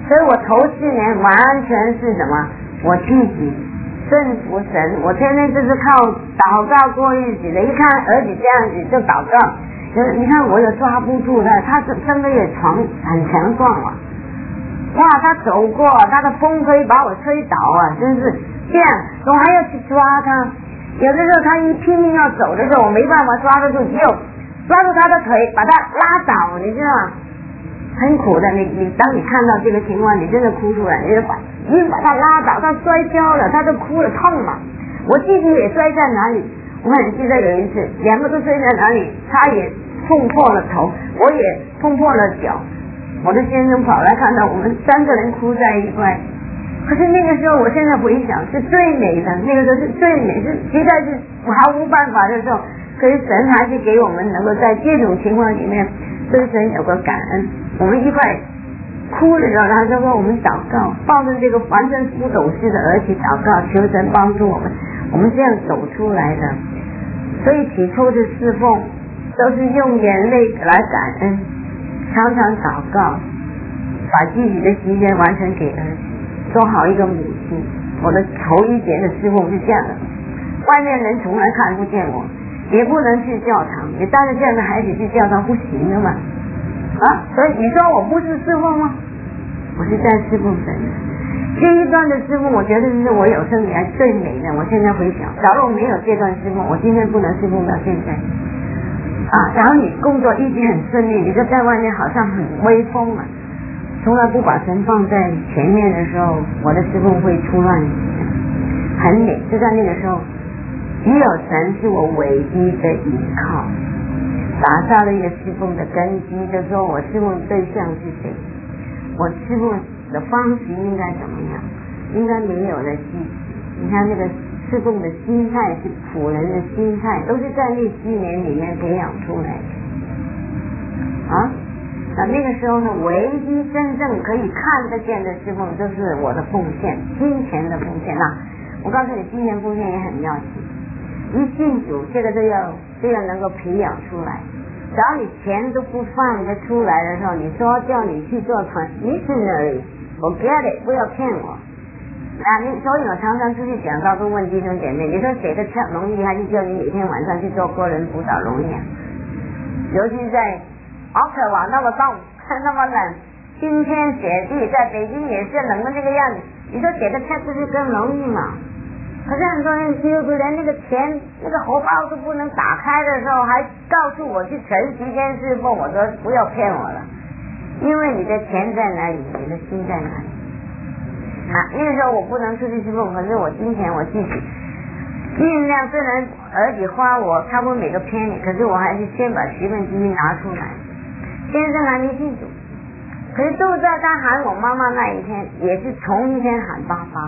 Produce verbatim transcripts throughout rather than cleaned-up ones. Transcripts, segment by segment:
所以我头四年完全是什么？我自己顺服神，我天天就是靠祷告过日子的。一看儿子这样子就祷告，你看我有抓不住他，他真的也强很强壮啊！哇，他走过，他的风可以把我吹倒啊，真是这样，我还要去抓他。有的时候他一拼命要走的时候，我没办法抓得住，只有抓住他的腿，把他拉倒，你知道吗？很苦的，你你当你看到这个情况，你真的哭出来，你就把你把他拉倒，他摔跤了，他就哭了，痛嘛。我弟弟也摔在哪里，我很记得有一次，两个都摔在哪里，他也碰破了头，我也碰破了脚。我的先生跑来看到我们三个人哭在一块，可是那个时候，我现在回想是最美的，那个时候是最美，是实在是毫无办法的时候，可是神还是给我们能够在这种情况里面对神有个感恩。我们一块哭的时候，他就说我们祷告，抱着这个完全不懂事的儿子祷告，求神帮助我们，我们这样走出来的。所以起初的侍奉都是用眼泪来感恩，常常祷告，把自己的时间完全给儿子，做好一个母亲。我的头一节的侍奉是这样的，外面人从来看不见我，也不能去教堂，你带着这样的孩子去教堂不行的嘛。啊，所以你说我不是侍奉吗？我是在侍奉神的。这一段的侍奉，我觉得是我有生以来最美的。我现在回想，假如我没有这段侍奉，我今天不能侍奉到现在。啊，假如你工作一直很顺利，你就在外面好像很威风啊，从来不把神放在前面的时候，我的侍奉会出乱子，很美。就在那个时候，只有神是我唯一的依靠。打下了一个侍奉的根基，就说我侍奉对象是谁，我侍奉的方式应该怎么样，应该没有了记。你看那个侍奉的心态是仆人的心态，都是在那七年里面培养出来的啊。那那个时候呢，唯一真正可以看得见的侍奉就是我的奉献，金钱的奉献。那我告诉你，金钱奉献也很要紧，一信主这个都要都要能够培养出来。只要你钱都不放得出来的时候，你说叫你去做 transmissionary， 我 get it， 不要骗我。那你所以我常常出去讲到都问弟兄姐妹，你说写个 check 容易，还是叫你每天晚上去做个人辅导容易啊？尤其在奥克瓦那么冻那么冷，冰天雪地，在北京也是冷的这个样子，你说写个 check 不是更容易吗？可是很多人几乎连那个钱那个荷包都不能打开的时候，还告诉我去存时间侍奉，我说不要骗我了，因为你的钱在哪里，你的心在哪里啊？那个时候我不能出去侍奉，可是我金钱我自己尽量，虽然儿子花我差不多每个 penny， 可是我还是先把十分之一拿出来。先生还没信主，可是就在他喊我妈妈那一天，也是同一天喊八八。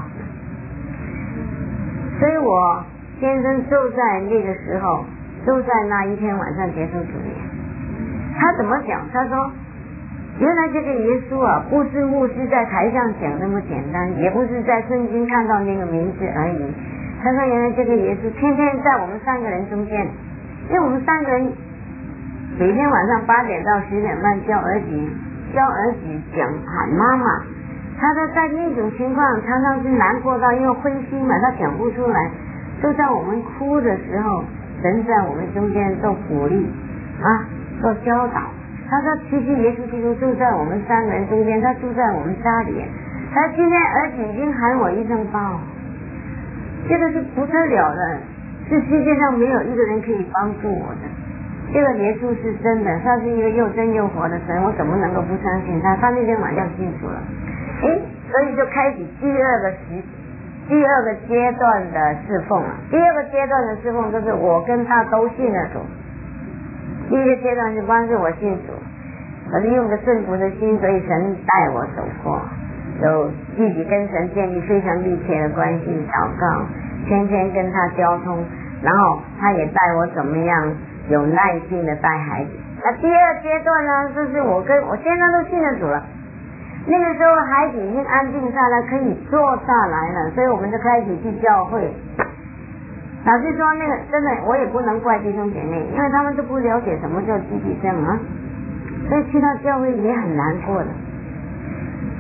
所以我先生就在那个时候，就在那一天晚上结束主业。他怎么讲？他说原来这个耶稣啊，不是牧师在台上讲那么简单，也不是在圣经看到那个名字而已。他说原来这个耶稣天天在我们三个人中间，因为我们三个人每天晚上八点到十点半教儿子教儿子讲喊妈妈。他说在那种情况常常是难过到因为灰心嘛，他讲不出来。就在我们哭的时候，神在我们中间做鼓励啊，做教导。他说其实耶稣基督住在我们三个人中间，他住在我们家里。他今天儿子已经喊我一声爸，这个是不得了的，是世界上没有一个人可以帮助我的。这个耶稣是真的，他是一个又真又活的神，我怎么能够不相信他？他那天晚上信主了，诶，所以就开始第二个时第二个阶段的侍奉了。第二个阶段的侍奉就是我跟他都信了主。第一个阶段是光是我信主，我是用个顺服的心，所以神带我走过，有自己跟神建立非常密切的关系，祷告，天天跟他交通，然后他也带我怎么样有耐心的带孩子。那第二阶段呢，就是我跟我先生都信了主了，那个时候孩子已经安静下来，可以坐下来了，所以我们就开始去教会。老实说，那个真的我也不能怪弟兄姐妹，因为他们都不了解什么叫积极生啊，所以去到教会也很难过的。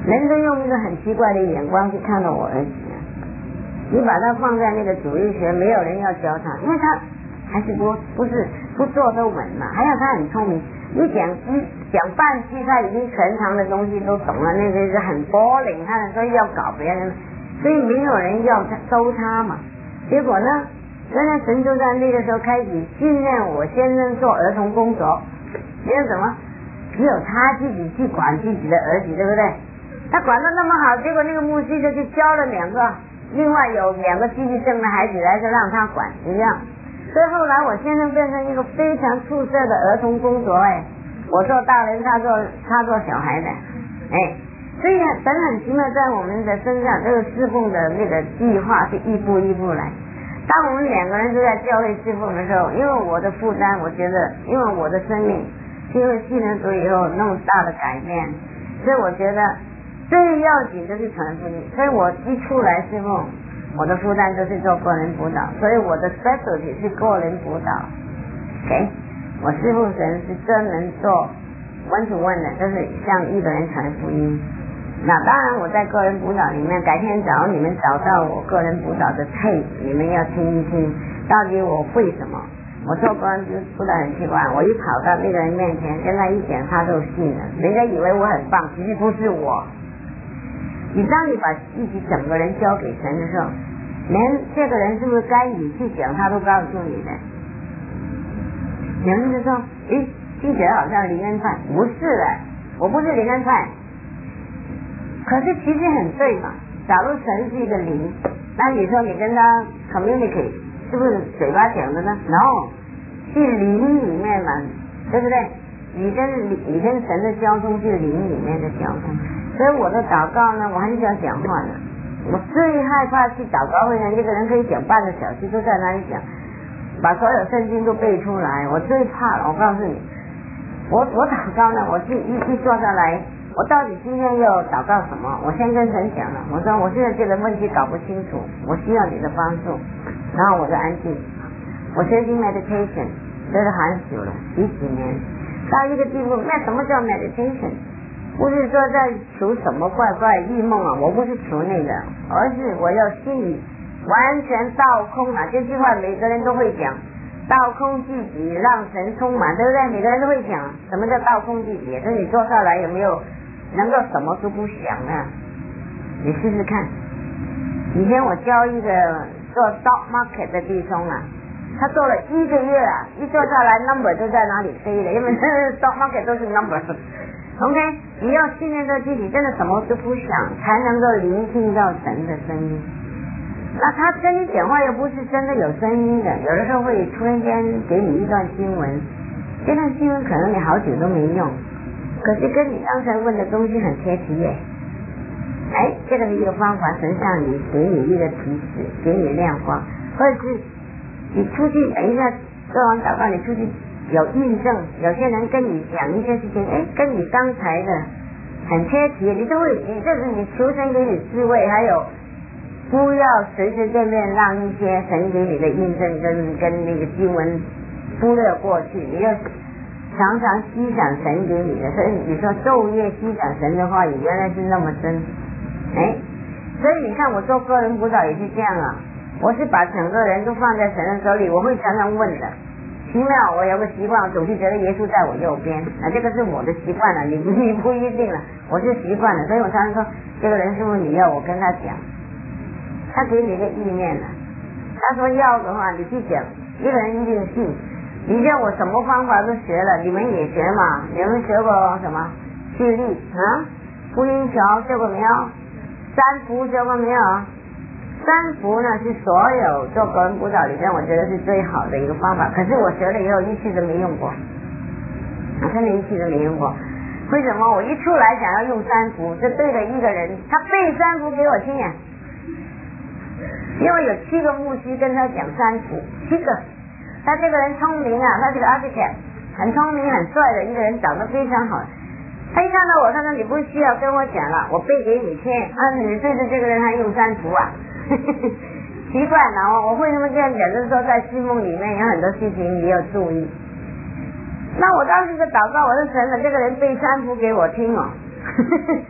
人都用一个很奇怪的眼光去看到我儿子，你把他放在那个主力学，没有人要教他，因为他还是不不是不做都稳嘛，还有他很聪明，你讲一讲半句他已经全堂的东西都懂了，那个是很 boring， 他所以要搞别人，所以没有人要他收他嘛。结果呢，原来神就在那个时候开始训练我先生做儿童工作，因为什么？只有他自己去管自己的儿子，对不对？他管得那么好，结果那个牧师就去教了两个，另外有两个自闭症的孩子来就让他管一样。所以后来我先生变成一个非常出色的儿童工作，哎，我做大人，他做他做小孩的，哎，所以神很奇妙在我们的身上，这个侍奉的那个计划是一步一步来。当我们两个人都在教会侍奉的时候，因为我的负担，我觉得因为我的生命因为信了主以后那么大的改变，所以我觉得最要紧的是传福音，所以我一出来侍奉，我的负担就是做个人辅导，所以我的 specialty 是个人辅导。OK， 我侍奉神是专门做 one to one 的，就是向一个人传福音。那当然我在个人辅导里面，改天找你们找到我个人辅导的 tape， 你们要听一听，到底我会什么。我做个人辅导很奇怪，我一跑到那个人面前跟他一讲，他都信了，人家以为我很棒，其实不是我。你当你把自己整个人交给神的时候，连这个人是不是该你去讲他都告诉你的。有人就说，诶，听起来好像灵恩派，不是的，我不是灵恩派。可是其实很对嘛，假如神是一个灵，那你说你跟他 communicate 是不是嘴巴讲的呢 ？No， 是灵里面嘛，对不对？你跟你跟神的交通是灵里面的交通，所以我的祷告呢，我很少讲话的。我最害怕去祷告会上，一个人可以讲半个小时都在那里讲，把所有圣经都背出来，我最怕了。我告诉你，我我祷告呢，我一一一坐下来。我到底今天要祷告什么？我先跟神讲了，我说我现在这个问题搞不清楚，我需要你的帮助，然后我就安静。我学习 meditation 学了很久了，几几年，到一个地步，那什么叫 meditation？ 不是说在求什么怪怪异梦啊，我不是求那个，而是我要心里完全倒空啊。这句话每个人都会讲，倒空自己，让神充满，对不对？每个人都会讲什么叫倒空自己，就是你坐下来有没有能够什么都不想啊？你试试看。以前我教一个做 stock market 的弟兄啊，他做了一个月啊，一坐下来 number 都在哪里飞了，因为 stock market 都是 number。OK， 你要训练到自己真的什么都不想，才能够聆听到神的声音。那他跟你讲话又不是真的有声音的，有的时候会突然间给你一段新闻，这段新闻可能你好久都没用，可是跟你刚才问的东西很贴题耶。哎，这个是一个方法，神向你给你一个提示，给你亮光，或者是你出去等一下做完祷告，你出去有印证，有些人跟你讲一些事情，哎，跟你刚才的很贴题，你都会，你这是你求神给你智慧，还有不要随随便便让一些神给你的印证跟跟那个经文忽略过去，你要常常思想神给你的，所以你说昼夜思想神的话语原来是那么真，哎，所以你看我做个人辅导也是这样啊，我是把整个人都放在神的手里，我会常常问的。奇妙，我有个习惯，我总是觉得耶稣在我右边，那这个是我的习惯了，你你不一定了，我是习惯了，所以我常常说这个人是不是你要我跟他讲，他给你一个意念了，他说要的话你去讲，一个人一定信。你叫我什么方法都学了，你们也学嘛？你们学过什么？聚力啊，福音桥学过没有？三福学过没有？三福呢是所有做个人辅导里面我觉得是最好的一个方法，可是我学了以后一次都没用过，我真的一次都没用过。为什么？我一出来想要用三福，就对着一个人，他背三福给我听呀，因为有七个牧师跟他讲三福，七个。他这个人聪明啊，他是个 architect， 很聪明很帅的一个人，长得非常好。他一看到我，他说你不需要跟我讲了，我背给你听啊，你对着这个人还用三福啊？奇怪了，我我为什么这样讲？就是说在侍奉里面有很多事情你要注意。那我当时就祷告，我说神了，这个人背三福给我听哦。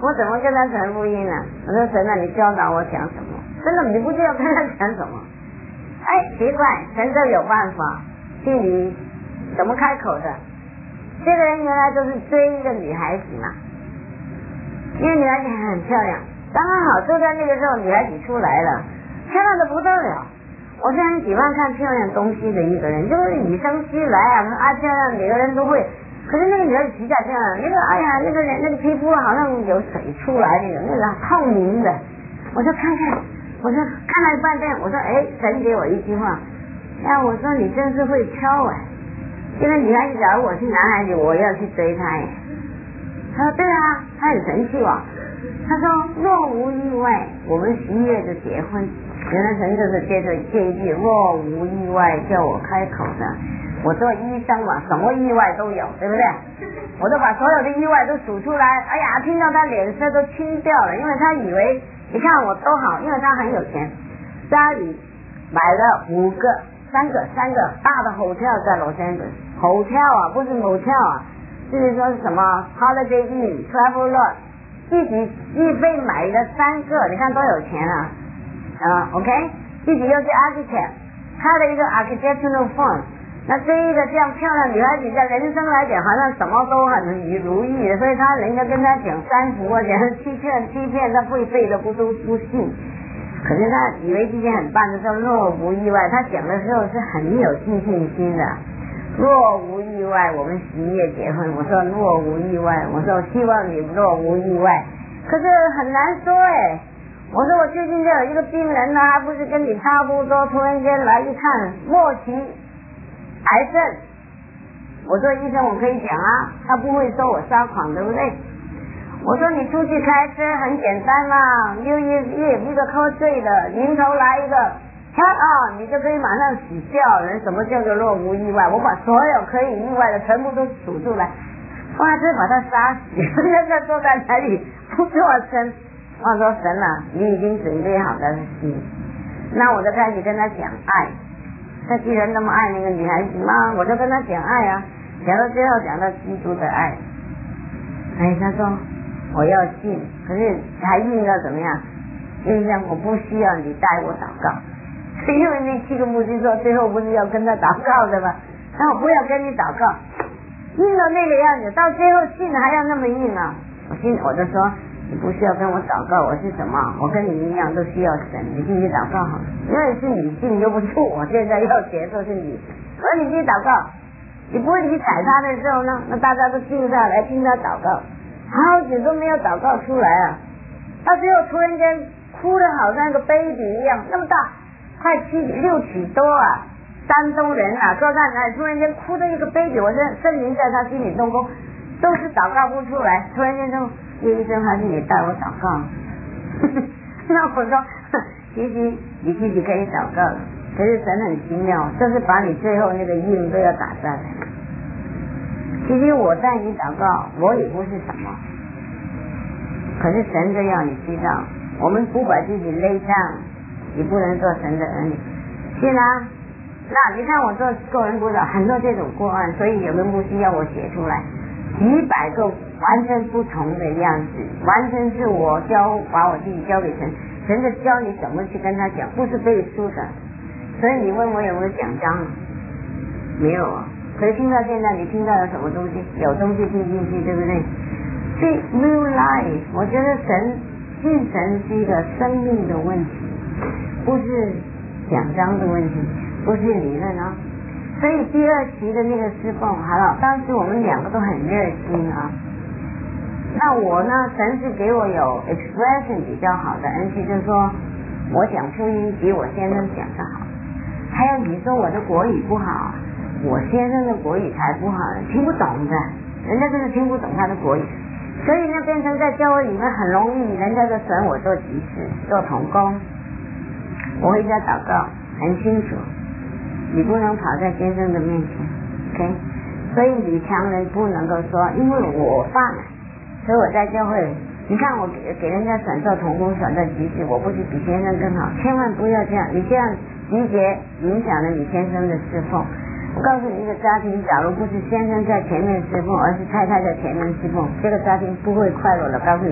我怎么跟他传福音呢？我说神啊，你教导我讲什么？真的你不知道跟他讲什么？哎，奇怪，神都有办法，替你怎么开口的？这个人原来就是追一个女孩子嘛，因为女孩子很漂亮，刚刚好就在那个时候，女孩子出来了，漂亮的不得了。我是很喜欢看漂亮东西的一个人，就是与生俱来啊，爱漂亮每个人都会。可是那个女孩子实在漂亮，那个哎呀，那个人那个皮肤好像有水出来那种，那个透明的。我就看看，我说看了半天，我说哎，神给我一句话，哎，我说你真是会挑哎。因为女孩子假如我是男孩子，我要去追她耶。他说对啊，他很神气哦。他说若无意外，我们十一月就结婚。原来神就是接着这一句若无意外叫我开口的。我做医生嘛，什么意外都有，对不对？我都把所有的意外都数出来。哎呀，听到他脸色都青掉了，因为他以为你看我都好，因为他很有钱，家里买了五个。三个三个大的 hotel 在Los Angeles hotel 啊，不是 motel 啊，就是说什么 Holiday Inn Travel Lodge， 自己自费买了三个，你看多有钱啊啊 OK， 自己又是 architect， 开了一个 architectural firm。那这一个这样漂亮女孩子在人生来讲好像什么都很如意的，所以他人家跟他讲三福啊，讲欺骗欺骗他会费的不都不信。可是他以为自己很棒的时候，若无意外，他讲的时候是很有自信心的。若无意外，我们十一月结婚。我说若无意外，我说我希望你若无意外。可是很难说哎。我说我最近就有一个病人呢，还不是跟你差不多，突然间来一看末期癌症。我做医生我可以讲啊，他不会说我撒谎，对不对？我说你出去开车很简单嘛，又一又一个喝醉的，迎头来一个，啪啊，你就可以马上死掉人。什么叫做若无意外？我把所有可以意外的全部都数出来，哇，这把他杀死，现在坐在那里不做声。我说神啊，你已经准备好了死。那我就开始跟他讲爱，他既然那么爱那个女孩子嘛，我就跟他讲爱啊，讲到最后讲到基督的爱。哎，他说我要信，可是还硬要怎么样？硬要我不需要你带我祷告，因为那七个牧师说最后不是要跟他祷告的吗？那我不要跟你祷告，硬到那个样子，到最后信还要那么硬啊！我信我就说你不需要跟我祷告，我是什么？我跟你一样都需要神，你自己祷告好了，因为是你信就不住，我现在要结束是你，而你自己祷告，你不会去踩他的时候呢，那大家都静下来听他祷告。好久都没有祷告出来啊！到最后突然间哭得好像个 baby 一样，那么大，快七六尺多啊！山东人啊，坐在那里突然间哭的一个 baby， 我这圣灵在他心里动工，都是祷告不出来。突然间说：“叶医生，还是你带我祷告。”那我说：“其实你自己可以祷告，可是神很奇妙，就是把你最后那个印都要打下来。”其实我带你祷告，我也不是什么，可是神就要你知道，我们不把自己勒上，你不能做神的儿女。是吗？那你看我做个人辅导很多这种个案，所以有个牧师要我写出来几百个完全不同的样子，完全是我教把我自己交给神，神就教你怎么去跟他讲，不是背书的。所以你问我有没有奖章？没有啊。可是听到现在，你听到了什么东西？有东西听进去，对不对？所以 real life， 我觉得神信神是一个生命的问题，不是奖章的问题，不是理论啊。所以第二期的那个师奉，好了，当时我们两个都很热心啊。那我呢，神是给我有 expression 比较好的恩赐，就是说我讲福音比我先生讲的好。还有你说我的国语不好，我先生的国语才不好，听不懂的，人家就是听不懂他的国语，所以呢变成在教会里面很容易，人家就选我做执事做同工，我回家祷告很清楚，你不能跑在先生的面前 OK， 所以女强人不能够说因为我犯了，所以我在教会，你看我给给人家选做同工选做执事，我不是比先生更好，千万不要这样，你这样直接影响了你先生的侍奉。我告诉你，一个家庭假如不是先生在前面侍奉，而是太太在前面侍奉，这个家庭不会快乐的。告诉你，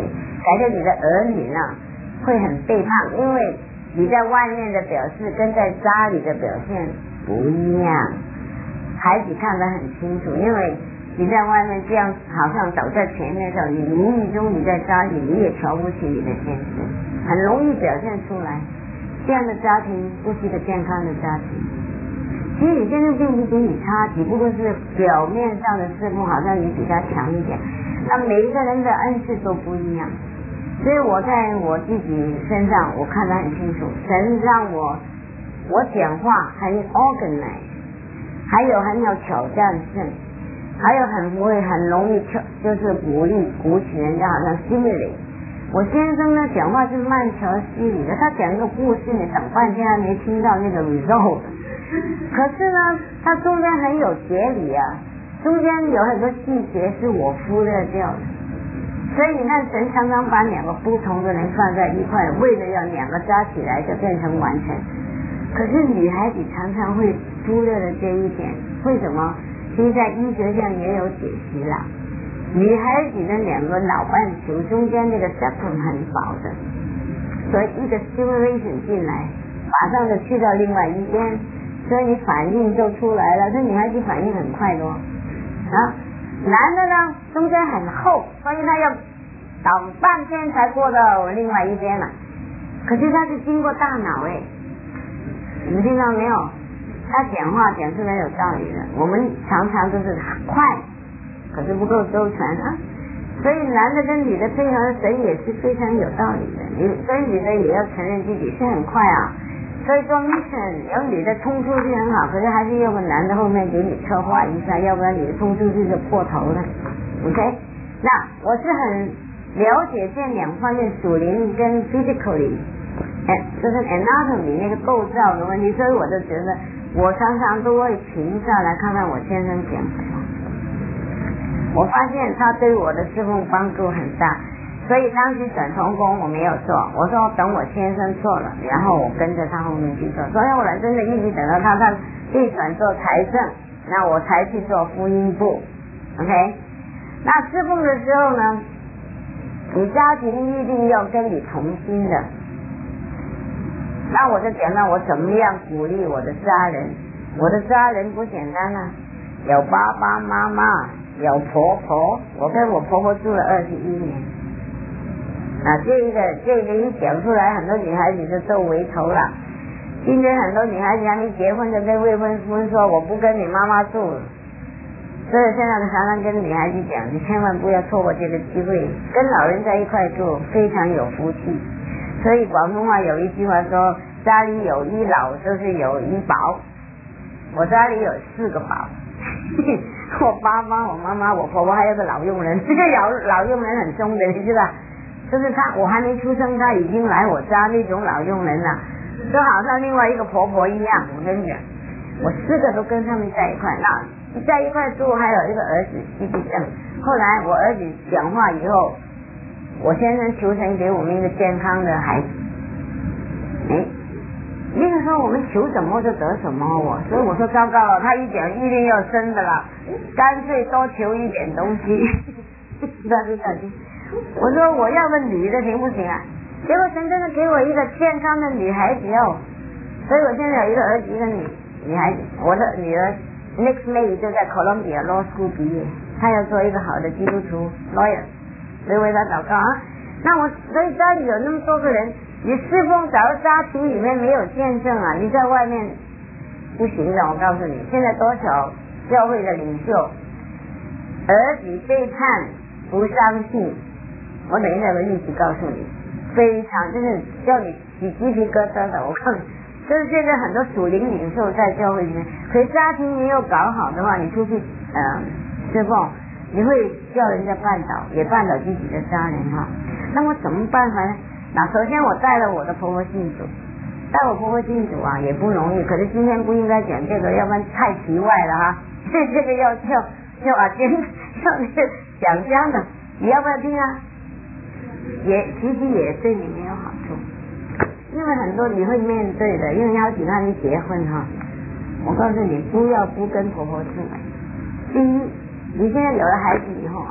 改天你的儿女呢会很背叛，因为你在外面的表示跟在家里的表现不一样。孩子看得很清楚，因为你在外面这样好像走在前面的时候，你无意中你在家里你也瞧不起你的先生，很容易表现出来。这样的家庭不是一个健康的家庭。其实你先生并不比你差，只不过是表面上的侍奉好像你比他强一点。那每一个人的恩赐都不一样，所以我在我自己身上我看得很清楚，神让我我讲话很 organized， 还有很有挑战性，还有很不会很容易就是鼓励鼓起人家，好像 stimulate。我先生呢讲话是慢条斯理的，他讲一个故事你等半天还没听到那个 result， 可是呢他中间很有节理啊，中间有很多细节是我忽略掉的。所以你看神常常把两个不同的人放在一块，为了要两个加起来就变成完成。可是女孩子常常会忽略了这一点，为什么？其实在医学上也有解释啦。女孩子的两个脑半球中间那个 septum 很薄的，所以一个 stimulation 进来马上就去到另外一边，所以你反应就出来了。这女孩子反应很快的哦。啊，男的呢中间很厚，所以他要等半天才过到另外一边了。可是他是经过大脑诶，你们听到没有？他讲话讲出来有道理的，我们常常都是快可是不够周全啊，所以男的跟女的配合神也是非常有道理的。你所以女的也要承认自己是很快啊，所以说 mission 有女的冲出去很好，可是还是要个男的后面给你策划一下，要不然你的冲出去就破头了。 OK， 那我是很了解这两方面属灵跟 physically 哎，就是 anatomy 那个构造的问题，所以我就觉得我常常都会停下来看看我先生讲什么，我发现他对我的侍奉帮助很大。所以当时转同工我没有做，我说等我先生做了，然后我跟着他后面去做。所以我真的一直等到他他去转做财政，那我才去做福音部。 OK， 那侍奉的时候呢，你家庭一定要跟你同心的。那我就讲到我怎么样鼓励我的家人。我的家人不简单啊，有爸爸妈妈，有婆婆，我跟我婆婆住了二十一年。啊，这一个这个一讲出来，很多女孩子就皱眉头了。今天很多女孩子还没结婚就跟未婚夫说我不跟你妈妈住了。所以现在常常跟女孩子讲，你千万不要错过这个机会，跟老人在一块住非常有福气。所以广东话有一句话说，家里有一老就是有一宝。我家里有四个宝，我爸妈、我妈妈、我婆婆，还有个老佣人。这个老老佣人很凶的，你知道，就是他我还没出生他已经来我家那种老佣人了，就好像另外一个婆婆一样。我跟你讲，我四个都跟他们在一块，那在一块住，还有一个儿子失智症。后来我儿子讲话以后，我先生求神给我们一个健康的孩子。哎，那个时候我们求什么就得什么，我所以我说糟糕了，他一讲一定要生的了，干脆多求一点东西。知道不知道？我说我要个女的行不行啊？结果神真的给我一个健康的女孩子哦，所以我现在有一个儿子一个女女孩子。我的女儿 next May 就在 Columbia Law School 毕业，她要做一个好的基督徒 lawyer， 所以为她祷告啊。那我所以家里有那么多个人，你侍奉假如家庭里面没有见证啊，你在外面不行的。我告诉你，现在多少教会的领袖儿子背叛不相信，我等一下有个例子告诉你，非常就是叫你起鸡皮疙瘩的。我告诉你，就是现在很多属灵领袖在教会里面，可是家庭没有搞好的话，你出去呃侍奉，你会叫人家绊倒，也绊倒自己的家人哈。那么怎么办法呢？那首先我带了我的婆婆信主，带我婆婆信主啊也不容易。可是今天不应该讲这个，要不然太奇怪了哈。这个要叫叫啊，先叫那个讲这样的，你要不要听啊？也其实也对你没有好处，因为很多你会面对的，因为邀请他们结婚哈。我告诉你，不要不跟婆婆住。第一，你现在有了孩子以后啊，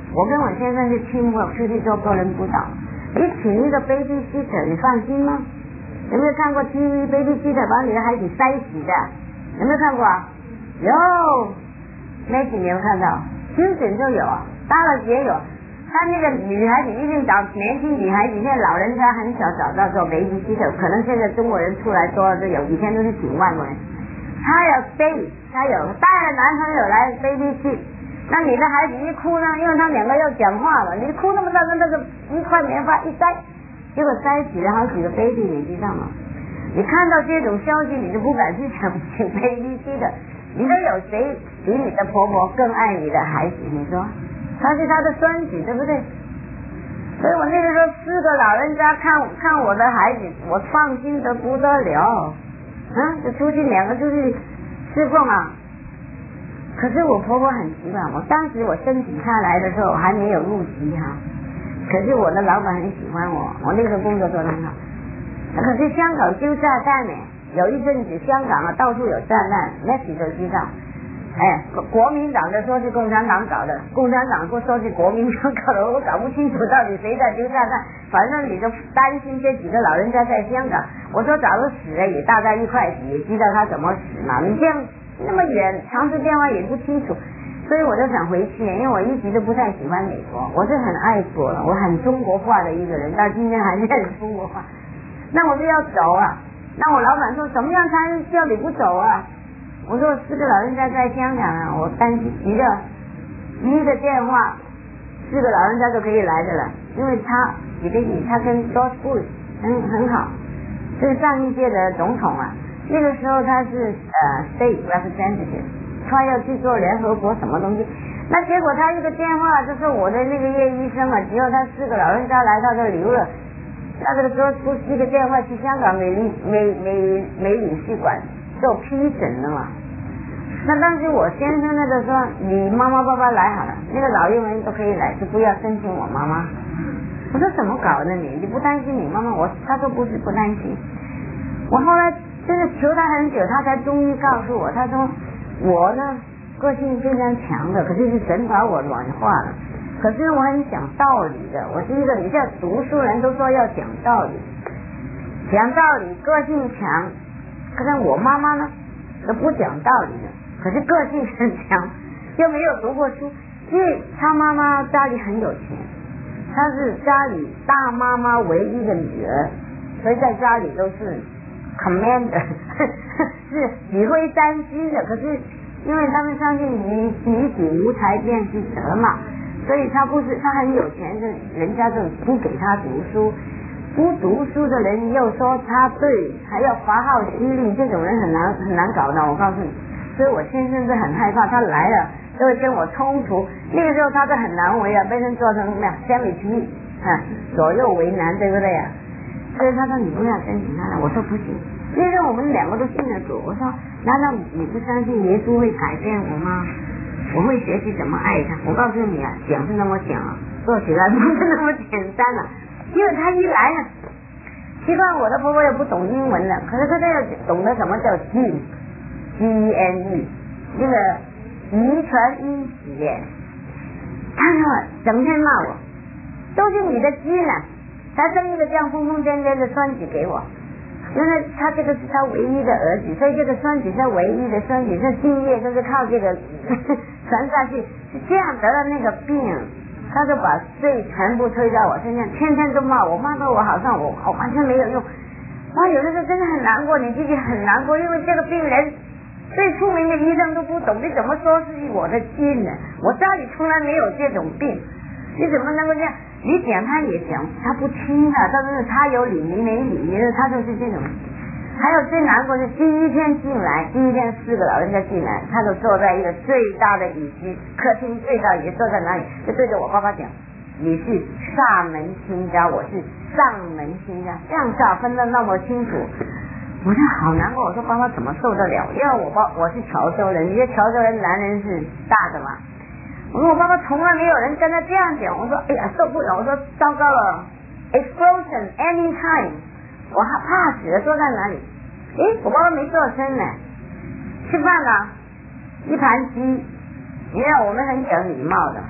我跟我先生是亲我出去做个人辅导，你请一个 baby sitter， 你放心吗？有没有看过 T V baby sitter 把你的孩子塞洗的？有没有看过啊？有，那几年有看到，清醒就有啊，大了也有。他那个女孩子一定找年轻女孩子，现在老人家很少找到做 baby sitter， 可能现在中国人出来多了都有，以前都是请外国人。他有 baby， 他有带了男朋友来 baby sit， 那你的孩子一哭呢，因为他两个要讲话了，你哭那么大声，那个一块棉花一塞，结果塞起了好几个 baby， 你知道吗？你看到这种消息，你就不敢去请请 baby sit， 你都有谁比你的婆婆更爱你的孩子？你说？他是他的孙子，对不对？所以我那个时候四个老人家看看我的孩子，我放心的不得了，嗯，就出去两个出去侍奉啊。可是我婆婆很奇怪，我当时我申请下来的时候还没有入籍哈，可是我的老板很喜欢我，我那个工作做得很好。可是香港丢炸弹呢，有一阵子香港啊到处有炸弹，那你都知道。哎，国民党的说是共产党搞的，共产党说说是国民党搞的，我搞不清楚到底谁在丢炸弹。反正你就担心这几个老人家在香港，我说假如死了也大概一块几，也知道他怎么死嘛。你这样那么远，长途电话也不清楚，所以我就想回去，因为我一直都不太喜欢美国，我是很爱国了，我很中国化的一个人，到今天还是很中国化。那我就要走啊，那我老板说怎么样才叫你不走啊？我说四个老人家在香港啊，我担心一个一个电话，四个老人家都可以来的了，因为他几个亿，他跟 George Bush 很很好，是上一届的总统啊，那个时候他是呃 State Representative， 他要去做联合国什么东西，那结果他一个电话就是我的那个叶医生啊，只有他四个老人家来，他就留了，那个 George Bush 一个电话去香港美领美美美领事馆做批准了嘛。那当时我先生那个说你妈妈爸爸来好了，那个老幼人都可以来，就不要申请我妈妈。我说怎么搞的你？你不担心你妈妈？我他说不是不担心。我后来真的求他很久，他才终于告诉我，他说我呢个性非常强的，可是是神把我软化了。可是我很讲道理的，我是一个你像读书人都说要讲道理，讲道理个性强。可是我妈妈呢都不讲道理的。可是个性很强，又没有读过书，因为他妈妈家里很有钱，她是家里大妈妈唯一的女儿，所以在家里都是 commander， 是指挥三军的。可是因为他们相信女女子无才便是德嘛，所以他不是他很有钱的，人家就不给他读书，不读书的人又说他对，还要发号施令，这种人很难很难搞的，我告诉你。所以我先生是很害怕，他来了就会跟我冲突。那个时候他是很难为啊，被人做成什么呀？sandwich meat，啊，左右为难，对不对呀？所以他说你不要申请他了，我说不行，因为我们两个都信了主。我说难道你不相信耶稣会改变我吗？我会学习怎么爱他。我告诉你啊，讲是那么讲啊，做起来不是那么简单了、啊。因为他一来了，奇怪我的婆婆又不懂英文了，可是她要懂得什么叫 gene。G E N E 那个遗传因子耶，他说整天骂我，都是你的基因啊，他生一个这样疯疯癫癫的孙子给我，因为他这个是他唯一的儿子，所以这个孙子是唯一的孙子，这基业都是靠这个传下去，是这样得了那个病，他就把罪全部推在我身上，天天都骂我，骂到我好像我我完全没有用，我有的时候真的很难过，你自己很难过，因为这个病人。最出名的医生都不懂，你怎么说是我的基因呢？我家里从来没有这种病，你怎么能够这样？你讲他也讲，他不听啊，但是他有理你没理，他就是这种。还有最难过是第一天进来，第一天四个老人家进来，他就坐在一个最大的椅子，客厅最大椅子坐在哪里？就对着我爸爸讲，你是厦门新家，我是上门新家，上下分得那么清楚。我就好难过，我说爸爸怎么受得了？因为我爸我是潮州人，你觉得潮州人男人是大的嘛？我说我爸爸从来没有人跟他这样讲，我说哎呀受不了，我说糟糕了 ，explosion anytime， 我还怕死了，坐在哪里？诶，我爸爸没做声呢，吃饭了，一盘鸡，你看我们很讲礼貌的，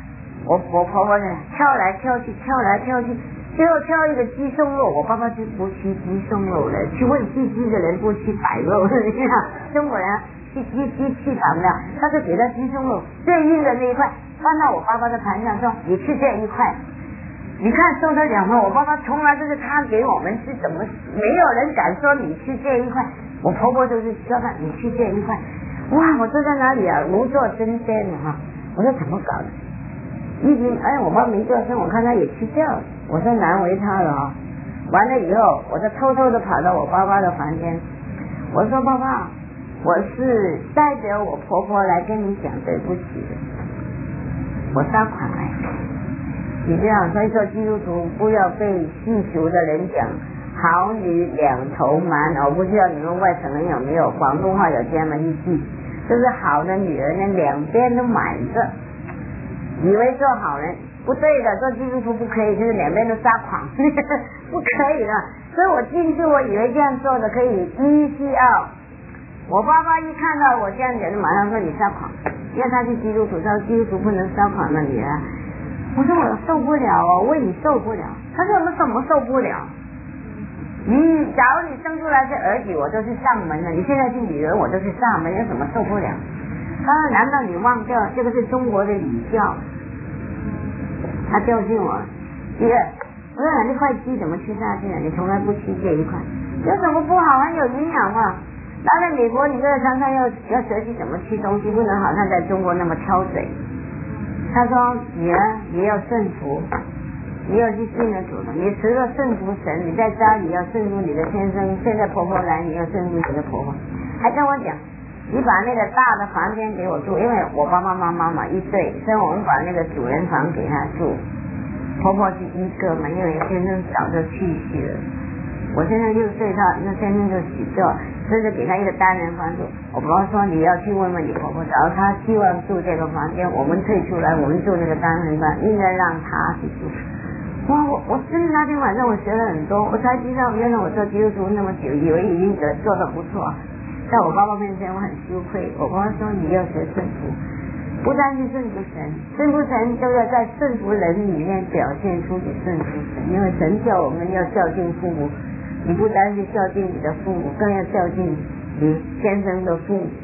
我我婆婆呢挑来挑去，挑来挑去，最后挑一个鸡胸肉，我爸爸就不吃鸡胸肉了，去问吃鸡的人不吃白肉，你看中国人吃鸡鸡气长的，他就给他鸡胸肉最硬的那一块放到我爸爸的盘上说你吃这一块。你看受得了吗？我爸爸从来都是他给我们吃，怎么没有人敢说你吃这一块？我婆婆就是说他你吃这一块。哇，我坐在哪里啊？如坐针毡了哈！我说怎么搞的？一听哎，我爸没做声，我看他也吃掉了。我说难为他了啊！完了以后，我就偷偷的跑到我爸爸的房间，我说爸爸，我是带着我婆婆来跟你讲对不起的，我撒款来。你这样，所以说基督徒不要被世俗的人讲好女两头瞒。我不知道你们外省人有没有广东话有这样的一句，就是好的女人呢两边都瞒着，以为做好人，不对的，做基督徒不可以，就是两边都撒谎，不可以的。所以我进去我以为这样做的可以一气二。我爸爸一看到我这样子，马上说你撒谎，因为他是基督徒，他说基督徒不能撒谎的女人。我说我受不了哦，我为你受不了。他说我怎么受不了？你假如你生出来是儿子，我都是上门的；你现在是女儿，我都是上门，有什么受不了？他说难道你忘掉这个是中国的礼教？他教训我，第二，我说那块鸡怎么吃下去了？你从来不吃这一块，有什么不好？很有营养嘛。来了美国，你这个常常要要学习怎么吃东西，不能好像在中国那么挑嘴。他说女儿你要顺服，你要去信了主了，你除了顺服神，你在家里要顺服你的先生，现在婆婆来你要顺服你的婆婆。还跟我讲你把那个大的房间给我住，因为我爸爸妈妈嘛一对，所以我们把那个主人房给他住，婆婆是一个嘛，因为先生早就去世了，我现在六岁，他那先生就死掉，所以就给他一个单人房住。我婆婆说你要去问问你婆婆，假如她希望住这个房间，我们退出来，我们住那个单人房，应该让她去住。哇，我我真的那天晚上我学了很多，我才知道原来我做基督徒那么久，以为已经做得不错，在我爸爸面前我很羞愧。我婆婆说你要学顺服，不单是顺服神，顺服神就要在顺服人里面表现出你顺服神，因为神叫我们要孝敬父母，你不单是孝敬你的父母，更要孝敬你先生的父母。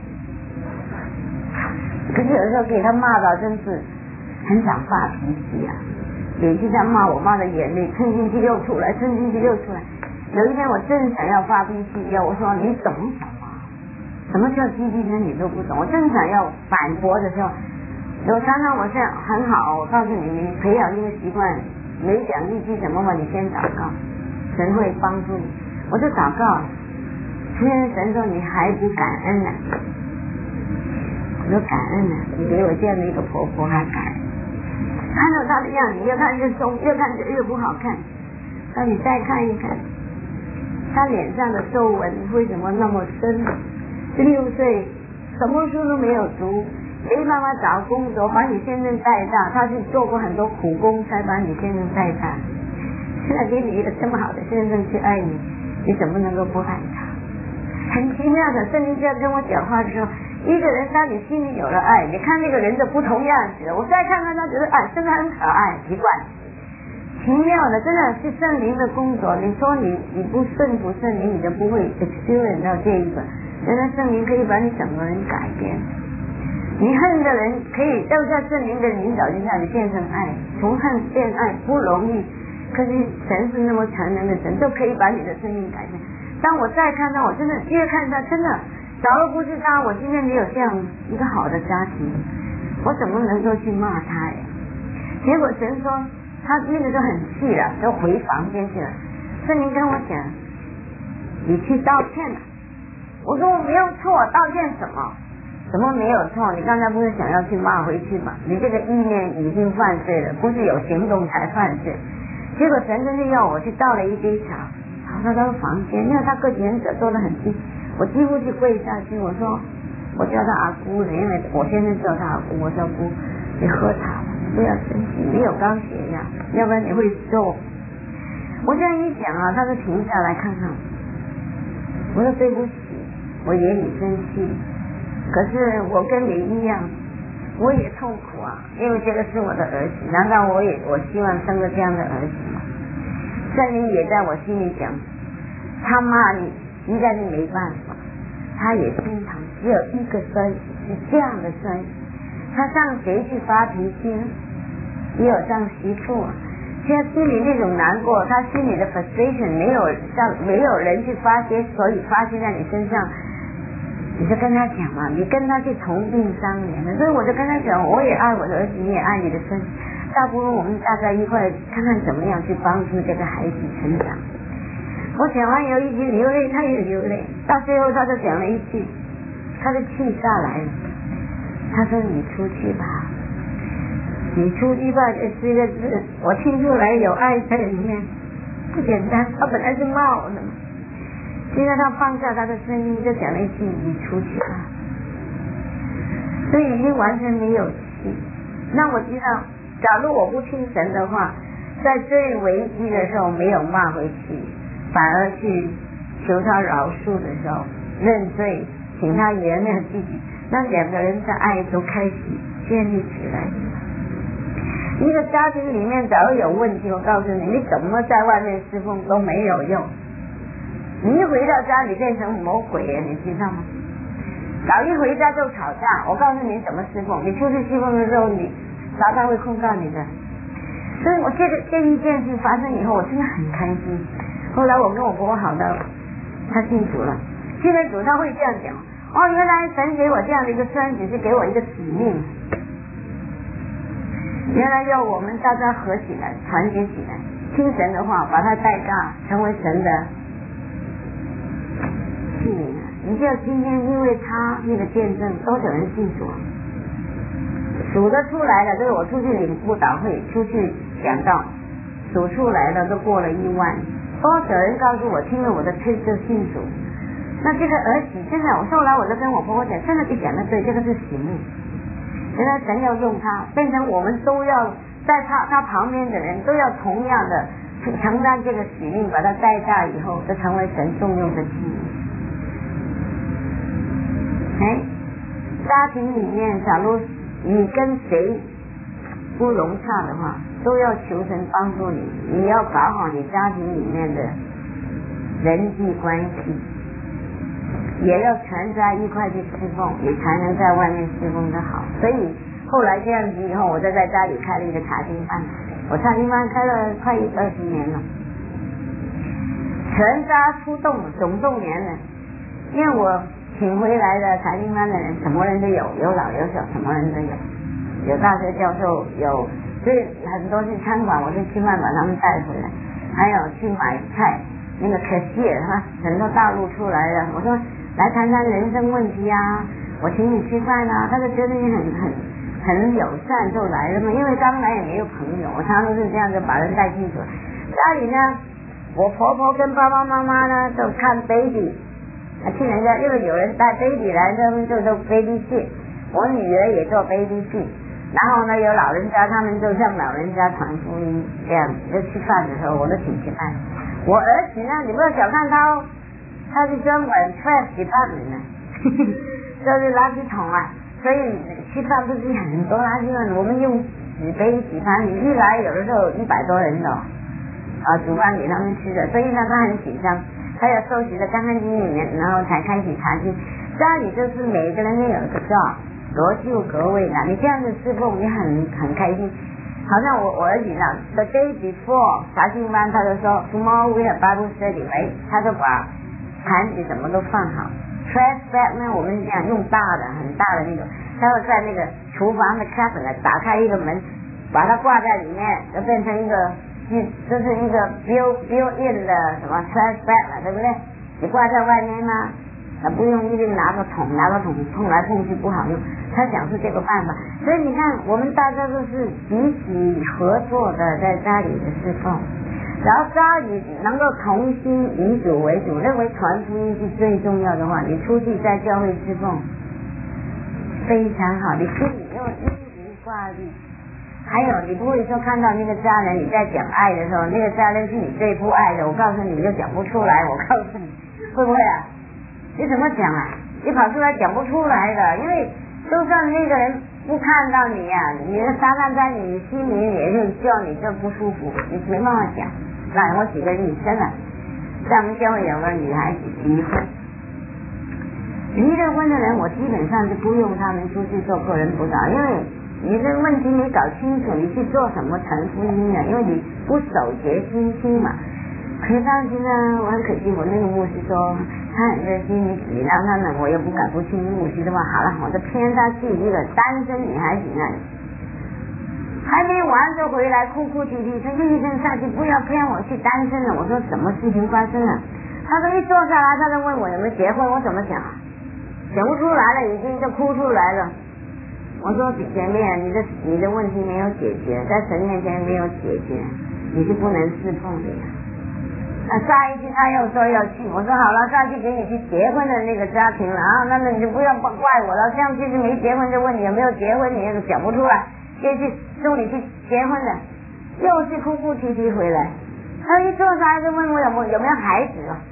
可是有时候给他骂到真是很想发脾气啊！有一次他骂我，骂的眼泪蹭进去又出来，蹭进去又出来。有一天我正想要发脾气，要我说你懂什么？什么叫积极生你都不懂。我正想要反驳的时候，我常常我是很好，我告诉你，你培养这个习惯，没讲一句什么话，你先祷告，神会帮助你。我就祷告，现在神说你还不感恩呢、啊？我说感恩呢、啊，你给我这样的一个婆婆还感恩。看到她的样子，越看越松，越看越不好看。那你再看一看，她脸上的皱纹为什么那么深？六岁，什么书都没有读，没办法找工作，把你先生带大，他是做过很多苦工才把你先生带大。现在给你一个这么好的先生去爱你，你怎么能够不爱他？很奇妙的，圣经在跟我讲话的时候，一个人当你心里有了爱，你看那个人的不同样子，我再看看他觉得哎，真的很可爱，奇怪，奇妙的，真的是圣灵的工作。你说你你不顺服圣灵，你就不会 experience 到这一个。原来圣灵可以把你整个人改变，你恨的人可以都在圣灵的引导之下，你变成爱，从恨变爱不容易，可是神是那么全能的神，都可以把你的生命改变。当我再看到，我真的越看到，真的假如不是他，我今天没有这样一个好的家庭，我怎么能够去骂他呀？结果神说他那个就很气了，就回房间去了。圣灵跟我讲，你去道歉了。我说我没有错，道歉什么？什么没有错？你刚才不是想要去骂回去吗？你这个意念已经犯罪了，不是有行动才犯罪。结果神真是要我去倒了一杯茶，跑到他的房间，因为他跟原则坐得很近，我几乎就跪下去，我说我叫他阿姑了，因为我先生叫他阿姑，我说姑，你喝茶吧，不要生气，你有高血压，要不然你会瘦。我这样一讲啊，他就停下来看看我，我说对不起。我也你生气，可是我跟你一样， 我也痛苦啊，因为这个是我的儿子，难道我也我希望生个这样的儿子吗？圣灵也在我心里讲，他骂你，应该是没办法，他也心疼，只有一个孙子是这样的孙子，他向谁去发脾气呢？也有向媳妇啊，现在心里那种难过，他心里的 frustration 没有让没有人去发泄，所以发泄在你身上。你就跟他讲嘛，你跟他去同病相怜的，所以我就跟他讲，我也爱我的儿子，你也爱你的孙子，倒不如我们大家一块看看怎么样去帮助这个孩子成长。我讲完以后一直流泪，他也流泪，到最后他就讲了一句，他的气下来了，他说你出去吧，你出去吧，这四个字我听出来有爱在里面，不简单，他本来是骂我的嘛，现在他放下他的声音，就讲了一句你出去吧，所以已经完全没有气。那我知道，假如我不听神的话，在最危机的时候没有骂回去，反而去求他饶恕的时候认罪，请他原谅自己，那两个人的爱都开始建立起来。一个家庭里面假如有问题，我告诉你，你怎么在外面侍奉都没有用，你一回到家里变成魔鬼了，你知道吗？早一回家就吵架，我告诉你怎么侍奉，你出去侍奉的时候，你撒旦会控告你的。所以我这个这一件事发生以后，我真的很开心。后来我跟我婆婆好的，她信主了，信了主她会这样讲，哦，原来神给我这样的一个孙子是给我一个使命，原来要我们大家合起来，团结起来，听神的话，把他带大，成为神的器皿。你知道今天因为他那个见证，多少人信主，数得出来的，就是我出去领布道会，出去讲道，数出来的都过了一万。多少人告诉我听了我的推就信主。那这个儿子现在我后来我就跟我婆婆讲，真的就讲的对，这个是使命，原来神要用他，变成我们都要在他他旁边的人都要同样的承担这个使命，把他带大以后就成为神重用的器皿。哎，家庭里面假如你跟谁不融洽的话，都要求神帮助你，你要搞好你家庭里面的人际关系，也要全在一块去侍奉，你才能在外面侍奉的好。所以后来这样子以后，我就在家里开了一个查经班，我查经班开了快二十年了，全家出动，总动员了，因为我请回来的查经班的人，什么人都有，有老有小，什么人都有，有大学教授，有，所以很多是餐馆，我就去慢把他们带回来，还有去买菜，那个可惜尔哈，很多大陆出来的，我说来谈谈人生问题啊，我请你吃饭啊，他就觉得你很很很友善，就来了嘛，因为刚来也没有朋友，我常常都是这样子把人带进去。家里呢，我婆婆跟爸爸妈妈呢都看 baby。啊，去人家，因为有人带 baby 来，他们就做 baby sit， 我女儿也做 baby sit， 然后呢，有老人家，他们就向老人家传福音，这样子。就吃饭的时候，我都请吃饭。我儿子呢，你不要小看他哦，他是专管 trash department 的，就是垃圾桶啊。所以吃饭不是很多垃圾桶，我们用纸杯洗盘，你一来有的时候一百多人的，啊，煮饭给他们吃的，所以呢，他很紧张。他要收拾的干干净净，然后才开始查经。家里就是每个人都有一个照，罗就格位的。你这样子侍奉，你很很开心。好像我我儿子呢 ，the day before 查经班，他就说 tomorrow we have Bible study， 哎，他就把盘子什么都放好。trash bag 呢，我们这样用大的很大的那种，他会在那个厨房的 cabinet 打开一个门，把它挂在里面，就变成一个。就是一个 build build in 的什么 trash bag 了，对不对？你挂在外面呢，他不用一定拿个桶，拿个桶碰来碰去不好用。他想出这个办法，所以你看，我们大家都是集体合作的，在家里的侍奉，然后家里能够同心以主为主，认为传福音是最重要的话，你出去在教会侍奉非常好，你心里用一无挂虑。还有，你不会说看到那个家人你在讲爱的时候，那个家人是你最不爱的，我告诉你，你就讲不出来。我告诉你，会不会啊？你怎么讲啊？你跑出来讲不出来的，因为就算那个人不看到你呀、啊，你的撒旦在你心里也就叫你这不舒服，你没办法讲。来，我举个例子，真的，在我们教会有个女孩子离婚，离了婚的人，我基本上是不用他们出去做个人辅导，因为你这问题没搞清楚，你去做什么传福音呢？因为你不守节心心嘛。可是当时呢，我很可惜，我那个牧师说他很热心，你你让他呢，我又不敢不听牧师的话，好了，我就骗他去一个单身女孩子那里。还没完就回来哭哭啼啼，说医生下去不要骗我去单身了。我说什么事情发生了？他说一坐下来他就问我有没有结婚，我怎么想啊？想不出来了，已经就哭出来了。我说姐妹啊，你的你的问题没有解决，在神面前没有解决，你是不能侍奉的呀。啊，下一期他又说要去，我说好了，下去给你去结婚的那个家庭了啊，那么你就不要怪我了，这样就是没结婚就问你有没有结婚，你也讲不出来。就去送你去结婚的，又是哭哭啼啼回来。他一坐下来就问我有没有有没有孩子了，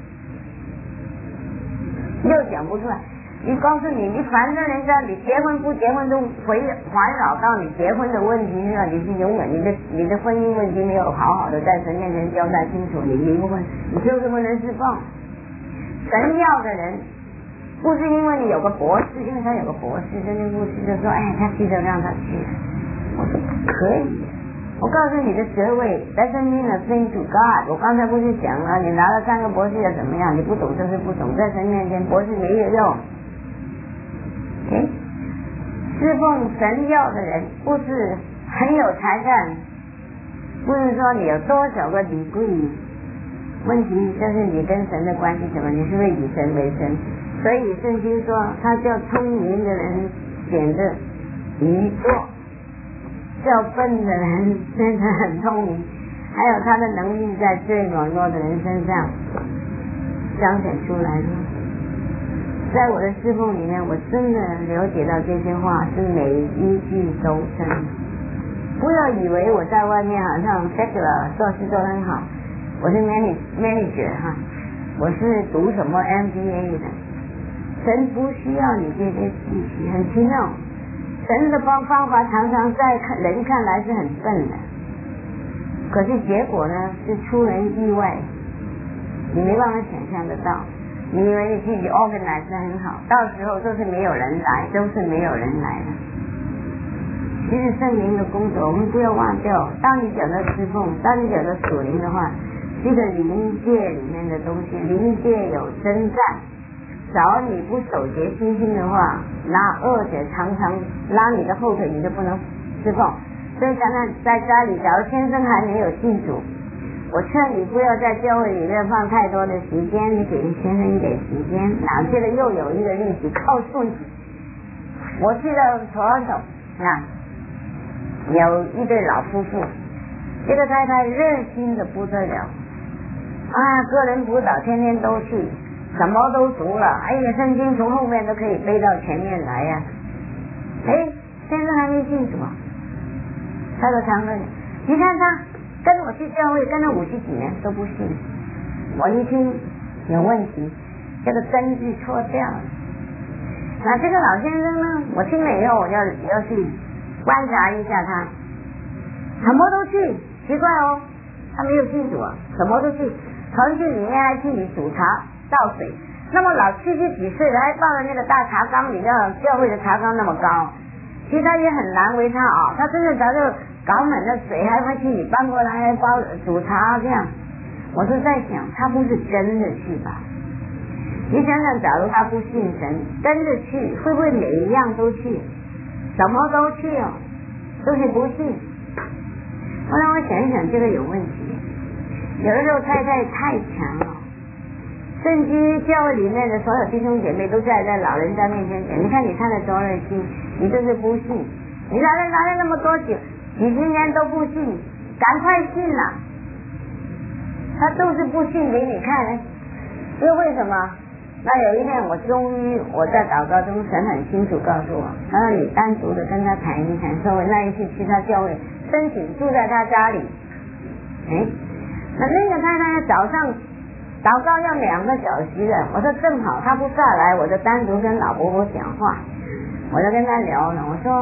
又讲不出来。你告诉你，你反正人家你结婚不结婚都围环绕到你结婚的问题上，你是永远你的你的婚姻问题没有好好的在神面前交代清楚，你离婚你就是不能释放。神要的人。不是因为你有个博士，因为他有个博士，这个牧师就说，哎，他记得让他去。我说可以，我告诉你的职位 doesn't mean a thing to God。我刚才不是讲了，你拿了三个博士又怎么样？你不懂就是不懂，在神面前博士没有用。哎，侍奉神要的人，不是很有才干，不是说你有多少个degree，问题就是你跟神的关系怎么？你是不是以神为神？所以圣经说，他叫聪明的人显得愚拙，叫笨的人变得很聪明，还有他的能力在最软弱的人身上彰显出来了。在我的侍奉里面，我真的了解到这些话是每一句都真。不要以为我在外面好像 secular 做事都很好，我是 manager 哈，我是读什么 M B A 的。神不需要你这些知识，很奇妙。神的方方法常常在人看来是很笨的，可是结果呢是出人意外，你没办法想象得到。你以为你自己 organize 得很好，到时候都是没有人来，都是没有人来的。其实圣灵的工作，我们不要忘掉。当你讲到侍奉，当你讲到属灵的话，这个灵界里面的东西，灵界有征战。找你不守节心心的话，那恶者常常拉你的后腿，你就不能侍奉。所以刚才在家里，假如先生还没有信主，我劝你不要在教会里面放太多的时间，你给先生一点时间。哪记得又有一个例子告诉你，我去到Toronto啊，有一对老夫妇，这个太太热心的不得了啊，个人辅导天天都去。什么都读了，哎呀，圣经从后面都可以背到前面来呀、啊。哎，现在还没信主啊。他就常说，你看他跟我去教会跟了五十几年都不信。我一听有问题，这个根基错掉了。那这个老先生呢，我听了以后我要要去观察一下他，什么都去，奇怪哦，他没有信主啊，什么都去，团去里面还去你煮茶。倒水，那么老七十几岁了，还放在那个大茶缸里，那教会的茶缸那么高，其实他也很难为他啊、哦。他真的早就搞满了水，还会去你搬过来，还包煮茶这样。我就在想，他不是真的去吧？你想想，假如他不信神，真的去，会不会每一样都去，什么都去哦，都是不信？后来我想一想，这个有问题。有的时候太太太强了。甚至教会里面的所有弟兄姐妹都在在老人家面前讲，你看你看了多热心，你就是不信，你来了来了那么多久，几十年都不信，赶快信了。他都是不信给你看呢，因为什么？那有一天我终于我在祷告中，神很清楚告诉我，他让你单独的跟他谈一谈，说我那一次去他教会申请住在他家里，哎，那那个太太早上祷告要两个小时的，我说正好他不下来，我就单独跟老伯伯讲话，我就跟他聊了，我说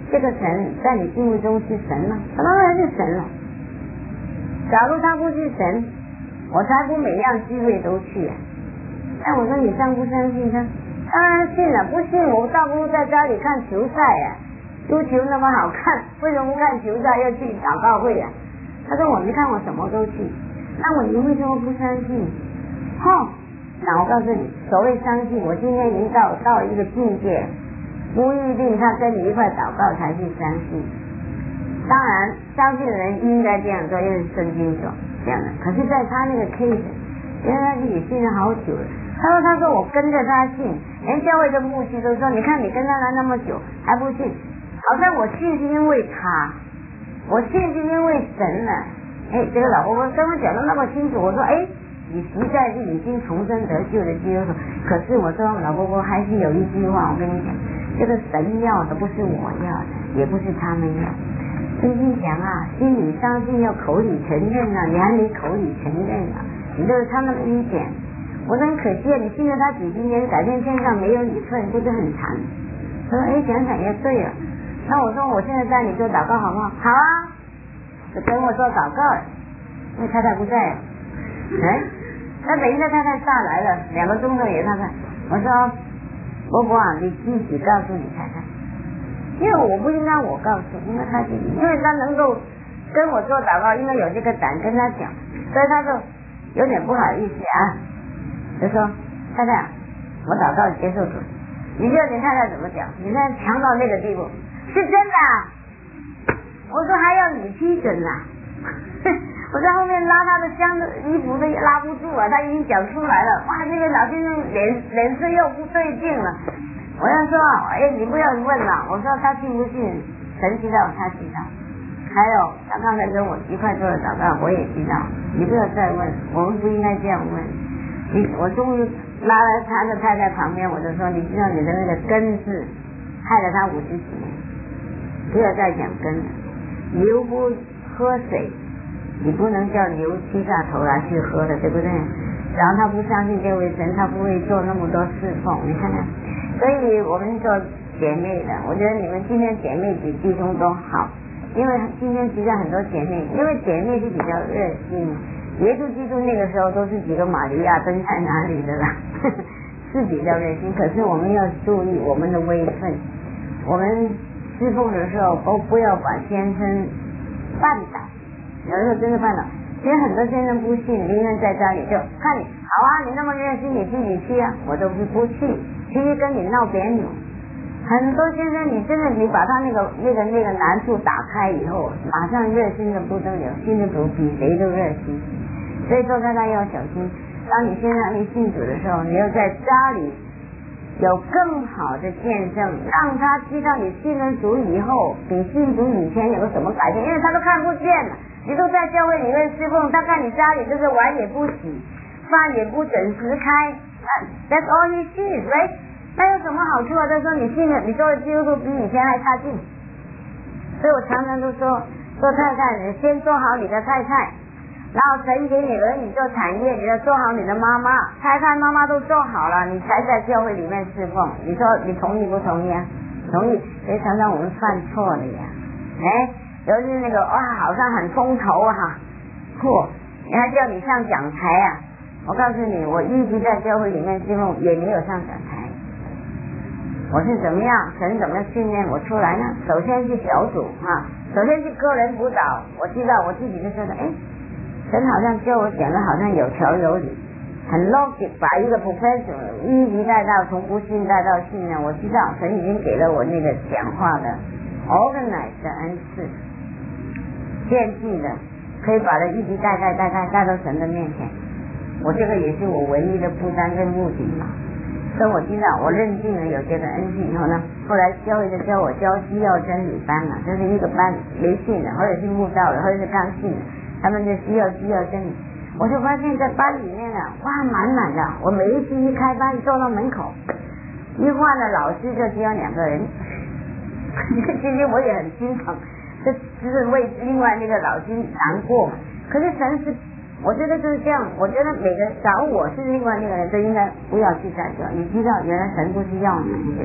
这个神在你心目中是神吗？他当然是神了。假如他不是神，我才不每样聚会都去啊。那我说你相不相信他？当然信了，不信我倒不如在家里看球赛啊，足球那么好看，为什么不看球赛要去祷告会啊？他说我没看我什么都去，那我你为什么不相信？哦，那我告诉你，所谓相信，我今天已经到到一个境界，不一定他跟你一块祷告才是相信。当然，相信的人应该这样做，因为圣经说这样的。可是，在他那个 case， 因为他自己信了好久了。他说：“他说我跟着他信，连教会的牧师都说，你看你跟他来那么久还不信，好像我信是因为他，我信是因为神了。”哎，这个老婆婆跟我讲的那么清楚，我说：“哎，你实在是已经重生得救的基督徒。”可是我说老婆婆还是有一句话，我跟你讲，这个神要的不是我要的，也不是他们要。圣经讲啊，心里相信要口里承认啊，你还没口里承认啊，你就是他那么一点。我说很可惜啊，你信了他几十年，改天天上没有你份，不是很惨？他说哎，想想也对啊。那我说我现在带你做祷告好不好？好啊，就跟我做祷告，因为太太不在。哎，那等一下太太下来了，两个钟头也太太。我说伯伯啊，你自己告诉你太太，因为我不应该我告诉，因为他自己，因为他能够跟我做祷告，因为有这个胆跟他讲，所以他就有点不好意思啊。就说太太，我祷告接受主，你觉得你太太怎么讲？你现在强到那个地步，是真的啊。我说还要你批准啊。我在后面拉他的箱子衣服都拉不住啊，他已经讲出来了。哇，那个老先生脸脸色又不对劲了。我要说哎，你不要问了，我说他信不信神知道，他知道。还有他刚才跟我一块做的祷告，我也知道，你不要再问，我们不应该这样问。你我终于拉了他的太太旁边，我就说，你知道你的那个根字害了他五十几年，不要再讲根了。牛不喝水，你不能叫牛低下头来去喝的，对不对？然后他不相信这位神，他不会做那么多侍奉，你看看。所以我们做姐妹的，我觉得你们今天姐妹比弟兄都好，因为今天实际上很多姐妹，因为姐妹是比较热心。耶稣基督那个时候都是几个玛利亚登在哪里的啦，呵呵，是比较热心。可是我们要注意我们的威分，我们侍奉的时候都不要把先生绊倒，有时候真的绊倒。其实很多先生不信，宁愿在家里就看你好啊，你那么热心，你自己去啊，我都是不去，去跟你闹别扭。很多先生，你真的你把他那个那个那个难处打开以后，马上热心的不得了，信的主比谁都热心。所以说大家要小心，当你现在没信主的时候，你要在家里有更好的见证，让他知道你信了主以后比信主以前有什么改变，因为他都看不见了。你都在教会里面侍奉，他看你家里就是碗也不洗，饭也不准时开， That's all he sees, right？ 那有什么好处啊？他说你信了，你做的基督徒比以前还差劲。所以我常常都说，做太太你先做好你的太太，然后神给你儿女做产业，你要做好你的妈妈，太太妈妈都做好了，你才在教会里面侍奉。你说你同意不同意啊？同意。所以常常我们犯错了呀，哎，尤其那个哇，好像很风头啊，嚯，你还叫你上讲台啊？我告诉你，我一直在教会里面侍奉，也没有上讲台。我是怎么样？神怎么训练我出来呢？首先是小组啊，首先是个人辅导。我知道我自己就觉得，哎，神好像教我讲的好像有条有理，很 logic， 把一个 professional 一直带到从不信带到信呢。我知道神已经给了我那个讲话的 organize 的恩赐，建制的，可以把它一直带带带带带到神的面前。我这个也是我唯一的负担跟目的嘛。所以我知道我认定了有这个恩赐以后呢，后来教会就教我教需要真理班嘛，就是一个班没信的，或者是慕道的，或者是刚信的，他们就需要需要真理。我就发现在班里面啊，哇，满满的。我每一次一开班坐到门口，一换了老师就只有两个人。其实我也很心疼，这就是为另外那个老师难过嘛。可是神是。我觉得就是这样，我觉得每个假如我是另外那个人，都应该不要去再教。你知道，原来神不是要你们的，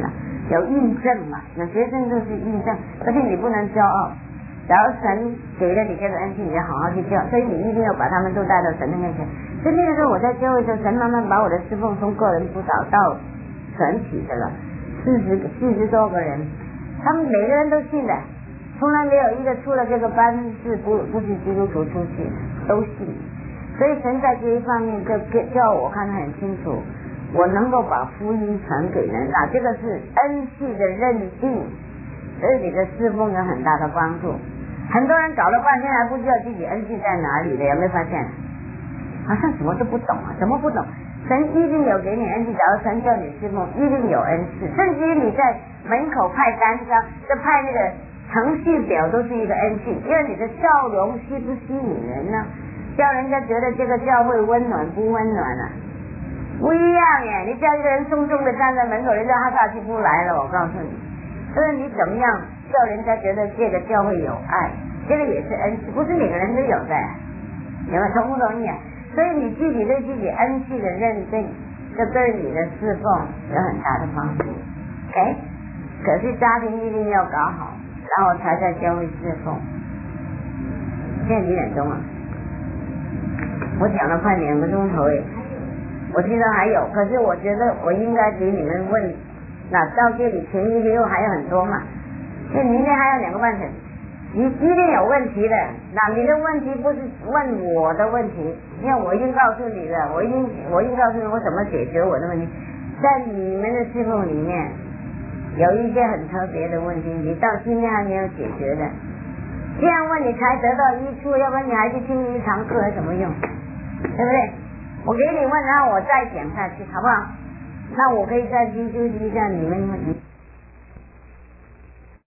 有印证嘛，有学生就是印证，而且你不能骄傲。然后神给了你这个恩赐，你要好好去教，所以你一定要把他们都带到神的面前。所以那个时候我在教会的时候，神慢慢把我的侍奉从个人辅导到全体的了，四十四十多个人，他们每个人都信的，从来没有一个出了这个班是不不是基督徒出去的，都信。所以神在这一方面就叫我看得很清楚，我能够把福音传给人啊，这个是恩赐的认定，对你的侍奉有很大的帮助。很多人搞了半天还不知道自己恩赐在哪里的，有没有发现？好像什么都不懂啊，什么不懂？神一定有给你恩赐，假如神叫你侍奉，一定有恩赐。甚至于你在门口派单张，这派那个程序表都是一个恩赐，因为你的笑容吸不吸引人呢？叫人家觉得这个教会温暖不温暖啊？不一样耶！你叫一个人重重的站在门口，人家哈萨就不来了。我告诉你，所以你怎么样叫人家觉得这个教会有爱，这个也是恩赐，不是每个人都有的，你们同不同意啊？所以你自己对自己恩赐的认定，这对你的侍奉有很大的帮助。OK， 可是家庭一定要搞好，然后才在教会侍奉。现在几点钟啊？我讲了快两个钟头诶，我记得还有，可是我觉得我应该给你们问，那到这里前一天还有很多嘛，所以明天还有两个半小时，你一定有问题的。那你的问题不是问我的问题，因为我已经告诉你了，我已经我已经告诉你我怎么解决我的问题。在你们的侍奉里面，有一些很特别的问题，你到今天还没有解决的，这样问你才得到益处，要不然你还去听一堂课有什么用？对不对？我给你问，然后我再讲下去，好不好？那我可以再去休息一下，你们问题。